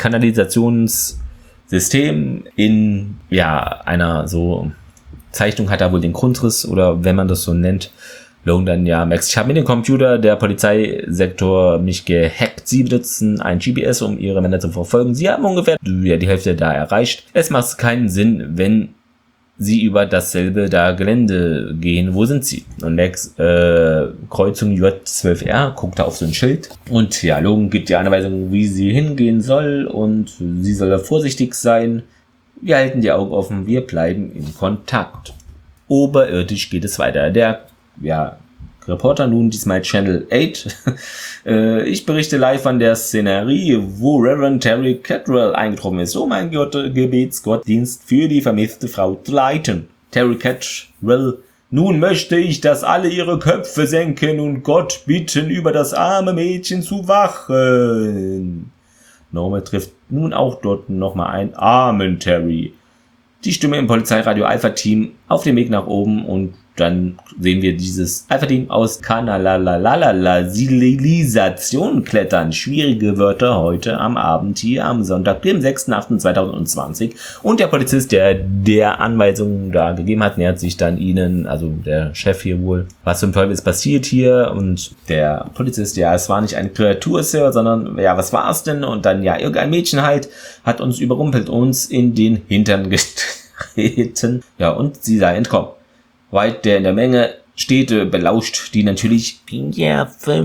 Kanalisationssystem in, ja, einer so Zeichnung hat er wohl den Grundriss oder wenn man das so nennt. Logan dann, ja, Max, ich habe mit dem Computer der Polizeisektor mich gehackt. Sie benutzen ein GPS, um ihre Männer zu verfolgen. Sie haben ungefähr die Hälfte da erreicht. Es macht keinen Sinn, wenn sie über dasselbe da Gelände gehen. Wo sind sie? Und Max, Kreuzung J12R, guckt da auf so ein Schild. Und ja, Logan gibt die Anweisung, wie sie hingehen soll. Und sie soll vorsichtig sein. Wir halten die Augen offen. Wir bleiben in Kontakt. Oberirdisch geht es weiter. Der Reporter nun diesmal Channel 8. Ich berichte live an der Szenerie, wo Reverend Terry Cattrall eingetroffen ist, um einen Gebetsgottdienst für die vermisste Frau zu leiten. Terry Cattrall: Nun möchte ich, dass alle ihre Köpfe senken und Gott bitten, über das arme Mädchen zu wachen. Norma trifft nun auch dort nochmal ein armen Terry. Die Stimme im Polizeiradio Alpha-Team auf dem Weg nach oben und dann sehen wir dieses Alpha-Team aus Kanalalalala-Silisation klettern. Schwierige Wörter heute am Abend hier am Sonntag, dem 6.8.2020. Und der Polizist, der Anweisungen da gegeben hat, nähert sich dann ihnen, also der Chef hier wohl. Was zum Teufel ist passiert hier? Und der Polizist, ja, es war nicht eine Kreatur, Sir, sondern, ja, was war es denn? Und dann, ja, irgendein Mädchen halt hat uns überrumpelt, uns in den Hintern getreten. Ja, und sie sei entkommen. White, der in der Menge steht, belauscht die natürlich. Ja,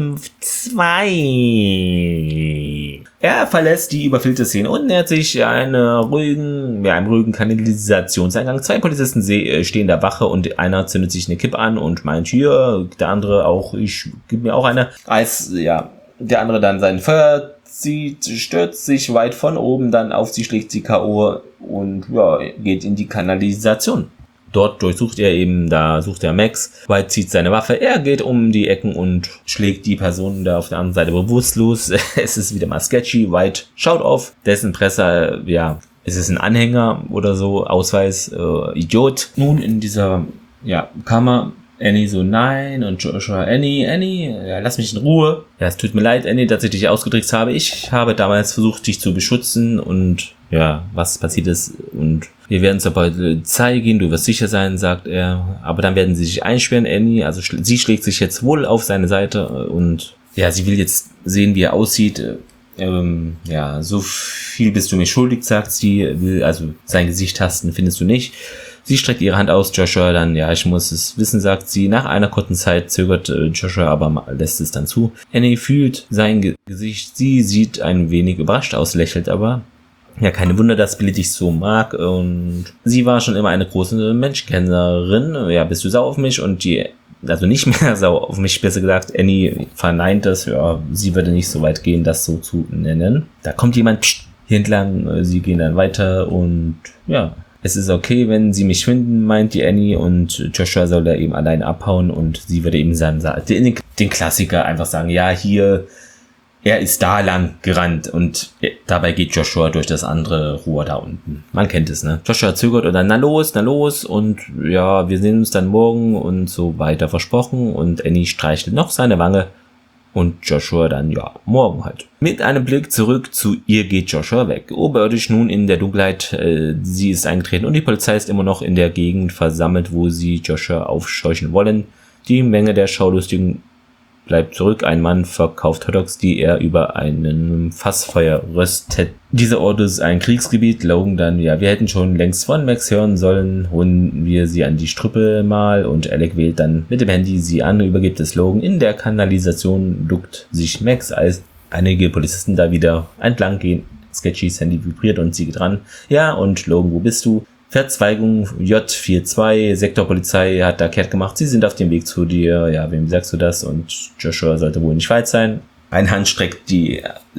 5-2. Er verlässt die überfüllte Szene und nähert sich einem ruhigen Kanalisationseingang. 2 Polizisten stehen der Wache und einer zündet sich eine Kippe an und meint hier, der andere auch, ich gebe mir auch eine. Als, ja, der andere dann sein Feuer zieht, stürzt sich White von oben dann auf sie, schlägt sie K.O. und, ja, geht in die Kanalisation. Dort sucht er Max. White zieht seine Waffe, er geht um die Ecken und schlägt die Person da auf der anderen Seite bewusstlos. Es ist wieder mal sketchy. White schaut auf, dessen Presse, ja, es ist ein Anhänger oder so, Ausweis, Idiot. Nun in dieser, ja, Kammer, Annie so, nein, und Joshua, Annie, ja, lass mich in Ruhe. Ja, es tut mir leid, Annie, dass ich dich ausgedrückt habe. Ich habe damals versucht, dich zu beschützen und ja, was passiert ist und wir werden zur Polizei gehen, du wirst sicher sein, sagt er. Aber dann werden sie sich einsperren, Annie. Also sie schlägt sich jetzt wohl auf seine Seite und ja, sie will jetzt sehen, wie er aussieht. Ja, so viel bist du mir schuldig, sagt sie. Will also sein Gesicht tasten, findest du nicht. Sie streckt ihre Hand aus, Joshua dann, ja, ich muss es wissen, sagt sie. Nach einer kurzen Zeit zögert Joshua, aber lässt es dann zu. Annie fühlt sein Gesicht, sie sieht ein wenig überrascht aus, lächelt aber. Ja, keine Wunder, dass Billy dich so mag und sie war schon immer eine große Menschenkennerin. Ja, bist du sauer auf mich? Und also nicht mehr sauer auf mich, besser gesagt. Annie verneint das, ja, sie würde nicht so weit gehen, das so zu nennen. Da kommt jemand hier entlang, sie gehen dann weiter und ja, es ist okay, wenn sie mich finden, meint die Annie und Joshua soll da eben allein abhauen und sie würde eben den Klassiker einfach sagen, ja, hier, er ist da lang gerannt und dabei geht Joshua durch das andere Rohr da unten. Man kennt es, ne? Joshua zögert und dann, na los und ja, wir sehen uns dann morgen und so weiter versprochen und Annie streichelt noch seine Wange und Joshua dann, ja, morgen halt. Mit einem Blick zurück zu ihr geht Joshua weg. Oberirdisch nun in der Dunkelheit, sie ist eingetreten und die Polizei ist immer noch in der Gegend versammelt, wo sie Joshua aufscheuchen wollen. Die Menge der Schaulustigen bleibt zurück. Ein Mann verkauft Hotdogs, die er über einen Fassfeuer röstet. Dieser Ort ist ein Kriegsgebiet. Logan dann, ja, wir hätten schon längst von Max hören sollen. Holen wir sie an die Strüppe mal und Alec wählt dann mit dem Handy sie an, übergibt es Logan. In der Kanalisation duckt sich Max, als einige Polizisten da wieder entlang gehen. Sketchys Handy vibriert und sie geht ran. Ja, und Logan, wo bist du? Verzweigung J42, Sektorpolizei hat da kehrt gemacht. Sie sind auf dem Weg zu dir. Ja, wem sagst du das? Und Joshua sollte wohl nicht weit sein. Eine Hand streckt sie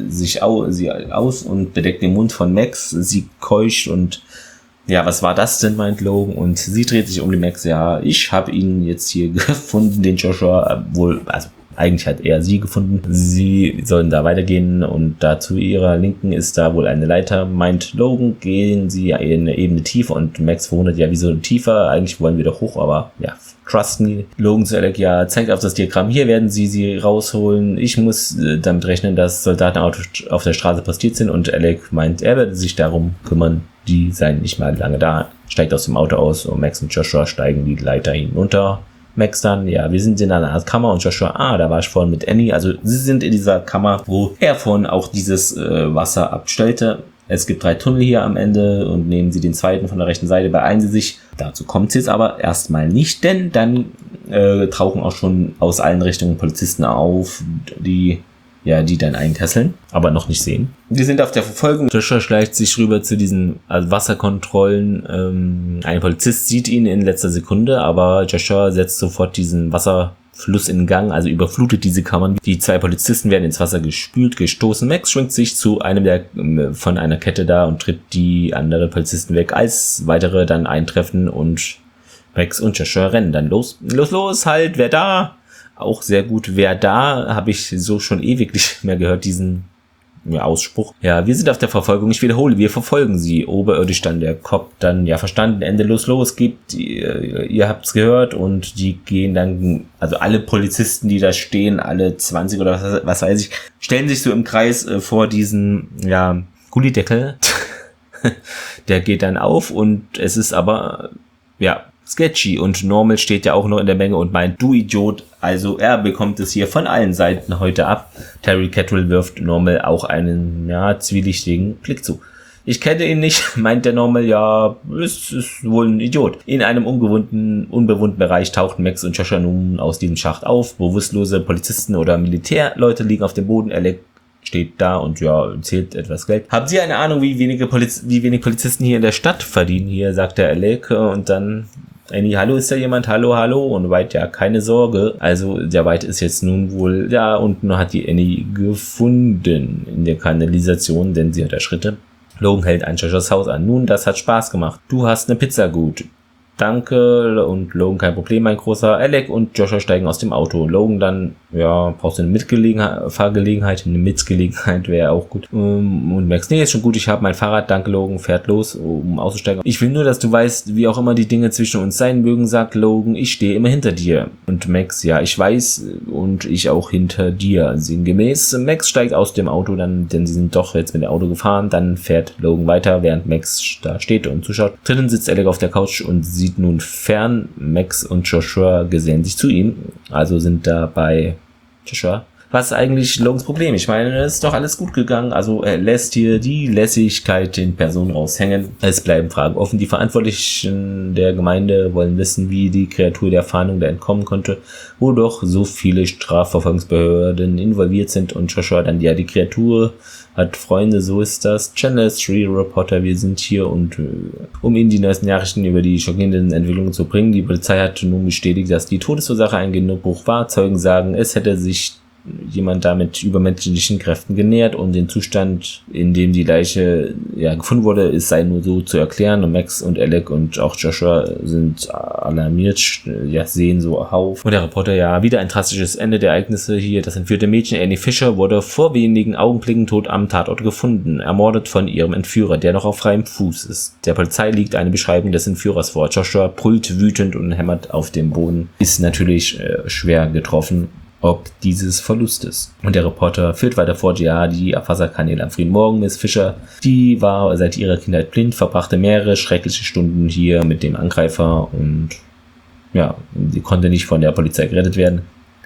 aus und bedeckt den Mund von Max. Sie keucht und ja, was war das denn, meint Logan. Und sie dreht sich um die Max. Ja, ich habe ihn jetzt hier gefunden, den Joshua wohl, also eigentlich hat er sie gefunden. Sie sollen da weitergehen und da zu ihrer Linken ist da wohl eine Leiter. Meint Logan, gehen sie in eine Ebene tiefer und Max verwundert, ja, wieso tiefer? Eigentlich wollen wir doch hoch, aber ja, trust me. Logan zu Alec, ja, zeigt auf das Diagramm. Hier werden sie rausholen. Ich muss damit rechnen, dass Soldaten auf der Straße postiert sind und Alec meint, er werde sich darum kümmern. Die seien nicht mal lange da. Steigt aus dem Auto aus und Max und Joshua steigen die Leiter hinunter. Max dann, ja, wir sind in einer Art Kammer und Joshua, da war ich vorhin mit Annie. Also sie sind in dieser Kammer, wo er vorhin auch dieses Wasser abstellte. Es gibt 3 Tunnel hier am Ende und nehmen sie den zweiten von der rechten Seite, beeilen sie sich. Dazu kommt es jetzt aber erstmal nicht, denn dann tauchen auch schon aus allen Richtungen Polizisten auf, die dann einkesseln, aber noch nicht sehen. Die sind auf der Verfolgung. Joshua schleicht sich rüber zu diesen Wasserkontrollen. Ein Polizist sieht ihn in letzter Sekunde, aber Joshua setzt sofort diesen Wasserfluss in Gang, also überflutet diese Kammern. Die 2 Polizisten werden ins Wasser gespült, gestoßen. Max schwingt sich zu einem von einer Kette da und tritt die anderen Polizisten weg, als weitere dann eintreffen und Max und Joshua rennen dann los, halt, wer da? Auch sehr gut. Wer da, habe ich so schon ewig nicht mehr gehört, diesen Ausspruch. Ja, wir sind auf der Verfolgung. Ich wiederhole, wir verfolgen sie. Oberirdisch dann der Cop dann, ja, verstanden, endelos losgibt. Ihr habt's gehört und die gehen dann, also alle Polizisten, die da stehen, alle 20 oder was weiß ich, stellen sich so im Kreis vor diesen, ja, Gullideckel. Der geht dann auf und es ist aber, ja, sketchy und Normal steht ja auch noch in der Menge und meint, du Idiot, also er bekommt es hier von allen Seiten heute ab. Terry Cattrall wirft Normal auch einen, ja, zwielichtigen Blick zu. Ich kenne ihn nicht, meint der Normal, ja, ist wohl ein Idiot. In einem unbewohnten Bereich tauchten Max und Joshua nun aus diesem Schacht auf. Bewusstlose Polizisten oder Militärleute liegen auf dem Boden, Alec steht da und ja, zählt etwas Geld. Haben Sie eine Ahnung, wie wenig Polizisten hier in der Stadt verdienen? Hier, sagt der Alec und dann Annie, hallo, ist da jemand? Hallo. Und White, ja, keine Sorge. Also, der White ist jetzt nun wohl da unten, hat die Annie gefunden in der Kanalisation, denn sie hat Schritte. Logan hält ein Joshas Haus an. Nun, das hat Spaß gemacht. Du hast eine Pizza, gut. Danke. Und Logan, kein Problem, mein Großer. Alec und Joshua steigen aus dem Auto. Logan dann, ja, brauchst du eine Mitgelegenheit wäre auch gut. Und Max, nee, ist schon gut, ich habe mein Fahrrad, danke Logan, fährt los, um auszusteigen. Ich will nur, dass du weißt, wie auch immer die Dinge zwischen uns sein mögen, sagt Logan, ich stehe immer hinter dir. Und Max, ja, ich weiß und ich auch hinter dir. Sinngemäß, Max steigt aus dem Auto dann, denn sie sind doch jetzt mit dem Auto gefahren, dann fährt Logan weiter, während Max da steht und zuschaut. Drinnen sitzt Alec auf der Couch und sieht nun fern. Max und Joshua gesellen sich zu ihm, also sind da bei Joshua. Was ist eigentlich Logans Problem? Ich meine, es ist doch alles gut gegangen. Also er lässt hier die Lässigkeit in Person raushängen. Es bleiben Fragen offen. Die Verantwortlichen der Gemeinde wollen wissen, wie die Kreatur der Fahndung da entkommen konnte, wo doch so viele Strafverfolgungsbehörden involviert sind. Und Joshua dann, ja, die Kreatur hat Freunde, so ist das. Channel 3 Reporter, wir sind hier und um Ihnen die neuesten Nachrichten über die schockierenden Entwicklungen zu bringen. Die Polizei hat nun bestätigt, dass die Todesursache ein Genickbruch war. Zeugen sagen, es hätte sich jemand da mit übermenschlichen Kräften genährt und den Zustand, in dem die Leiche ja gefunden wurde, es sei nur so zu erklären. Und Max und Alec und auch Joshua sind alarmiert, ja, sehen so auf. Und der Reporter, ja, wieder ein drastisches Ende der Ereignisse hier. Das entführte Mädchen Annie Fisher wurde vor wenigen Augenblicken tot am Tatort gefunden, ermordet von ihrem Entführer, der noch auf freiem Fuß ist. Der Polizei liegt eine Beschreibung des Entführers vor. Joshua brüllt wütend und hämmert auf dem Boden. Ist natürlich schwer getroffen, ob dieses Verlustes. Und der Reporter führt weiter fort, ja, die Abwasserkanäle am frühen Morgen, Miss Fisher, die war seit ihrer Kindheit blind, verbrachte mehrere schreckliche Stunden hier mit dem Angreifer und ja, sie konnte nicht von der Polizei gerettet werden.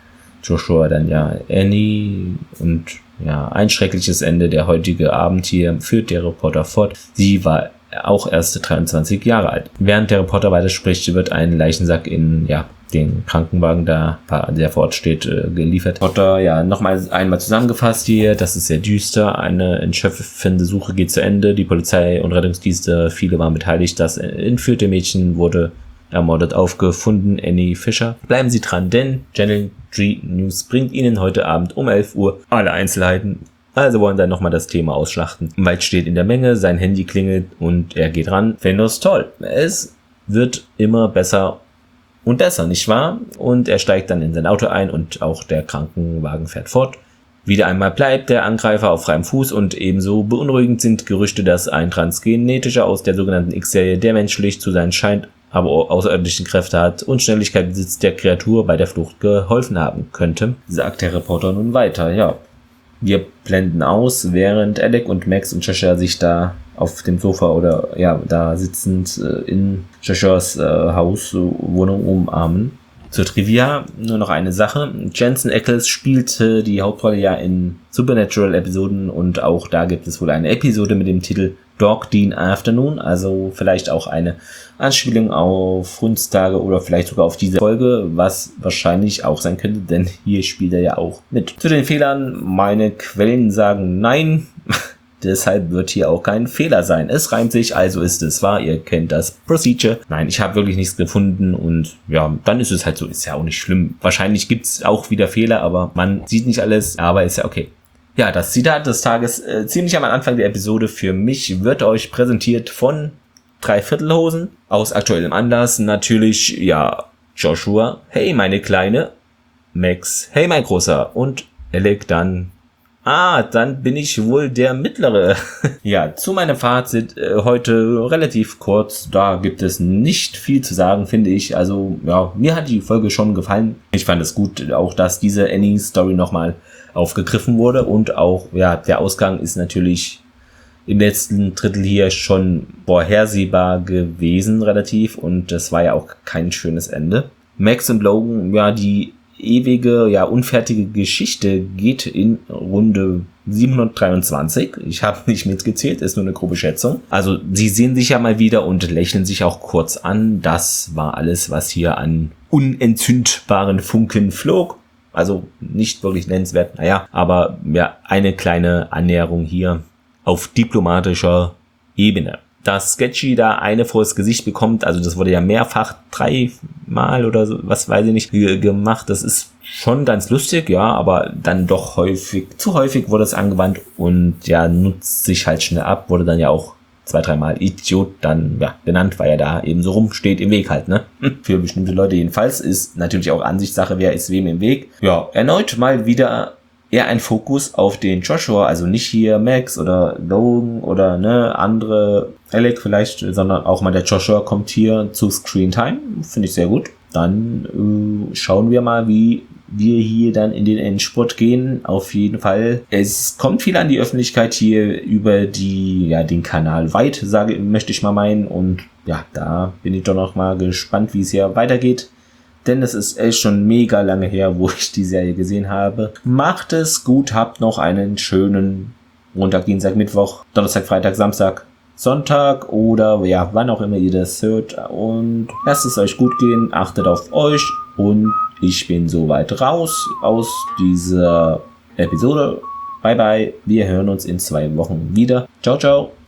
Joshua dann, ja, Annie und ja, ein schreckliches Ende. Der heutige Abend hier führt der Reporter fort. Sie war auch erst 23 Jahre alt. Während der Reporter weiterspricht, wird ein Leichensack in, ja, den Krankenwagen da, der vor Ort steht, geliefert. Potter, ja, nochmal einmal zusammengefasst hier, das ist sehr düster, eine entschöpfende Suche geht zu Ende, die Polizei und Rettungsdienste, viele waren beteiligt, das entführte Mädchen wurde ermordet aufgefunden, Annie Fisher. Bleiben Sie dran, denn Channel 3 News bringt Ihnen heute Abend um 11 Uhr alle Einzelheiten. Also wollen dann nochmal das Thema ausschlachten. White steht in der Menge, sein Handy klingelt und er geht ran. Fendos toll. Es wird immer besser und besser, nicht wahr? Und er steigt dann in sein Auto ein und auch der Krankenwagen fährt fort. Wieder einmal bleibt der Angreifer auf freiem Fuß und ebenso beunruhigend sind Gerüchte, dass ein Transgenetischer aus der sogenannten X-Serie, der menschlich zu sein scheint, aber außerirdischen Kräfte hat und Schnelligkeit besitzt, der Kreatur bei der Flucht geholfen haben könnte, sagt der Reporter nun weiter. Ja, wir blenden aus, während Alec und Max und Joshua sich da auf dem Sofa oder ja, da sitzend in Joshuas Wohnung umarmen. Zur Trivia nur noch eine Sache. Jensen Ackles spielte die Hauptrolle ja in Supernatural-Episoden und auch da gibt es wohl eine Episode mit dem Titel Dog Dean Afternoon, also vielleicht auch eine Anspielung auf Hundstage oder vielleicht sogar auf diese Folge, was wahrscheinlich auch sein könnte, denn hier spielt er ja auch mit. Zu den Fehlern, meine Quellen sagen nein, deshalb wird hier auch kein Fehler sein. Es reimt sich, also ist es wahr, ihr kennt das Procedure. Nein, ich habe wirklich nichts gefunden und ja, dann ist es halt so, ist ja auch nicht schlimm. Wahrscheinlich gibt's auch wieder Fehler, aber man sieht nicht alles, aber ist ja okay. Ja, das Zitat des Tages, ziemlich am Anfang der Episode für mich, wird euch präsentiert von Dreiviertelhosen. Aus aktuellem Anlass natürlich, ja, Joshua, hey meine Kleine, Max, hey mein Großer und Alec dann, Dann bin ich wohl der Mittlere. Ja, zu meinem Fazit heute relativ kurz. Da gibt es nicht viel zu sagen, finde ich. Also, ja, mir hat die Folge schon gefallen. Ich fand es gut, auch dass diese Ending-Story nochmal aufgegriffen wurde. Und auch, ja, der Ausgang ist natürlich im letzten Drittel hier schon vorhersehbar gewesen, relativ. Und das war ja auch kein schönes Ende. Max und Logan, ja, die ewige, ja, unfertige Geschichte geht in Runde 723. Ich habe nicht mitgezählt, ist nur eine grobe Schätzung. Also sie sehen sich ja mal wieder und lächeln sich auch kurz an. Das war alles, was hier an unentzündbaren Funken flog. Also nicht wirklich nennenswert, naja, aber ja, eine kleine Annäherung hier auf diplomatischer Ebene. Dass Sketchy da eine vors Gesicht bekommt, also das wurde ja mehrfach, 3-mal oder so, was weiß ich nicht, gemacht. Das ist schon ganz lustig, ja, aber dann doch zu häufig wurde es angewandt und ja, nutzt sich halt schnell ab, wurde dann ja auch 2-3-mal Idiot dann ja benannt, weil er da eben so rumsteht im Weg halt, ne? Für bestimmte Leute jedenfalls. Ist natürlich auch Ansichtssache, wer ist wem im Weg. Ja, erneut mal wieder eher ein Fokus auf den Joshua, also nicht hier Max oder Logan oder ne andere Alec vielleicht, sondern auch mal der Joshua kommt hier zu Screen Time, finde ich sehr gut. Dann schauen wir mal, wie wir hier dann in den Endspurt gehen. Auf jeden Fall, es kommt viel an die Öffentlichkeit hier über den Kanal weit, möchte ich mal meinen, und ja, da bin ich doch noch mal gespannt, wie es hier weitergeht. Denn es ist echt schon mega lange her, wo ich die Serie gesehen habe. Macht es gut, habt noch einen schönen Montag, Dienstag, Mittwoch, Donnerstag, Freitag, Samstag, Sonntag oder ja, wann auch immer ihr das hört. Und lasst es euch gut gehen, achtet auf euch und ich bin soweit raus aus dieser Episode. Bye bye, wir hören uns in 2 Wochen wieder. Ciao, ciao.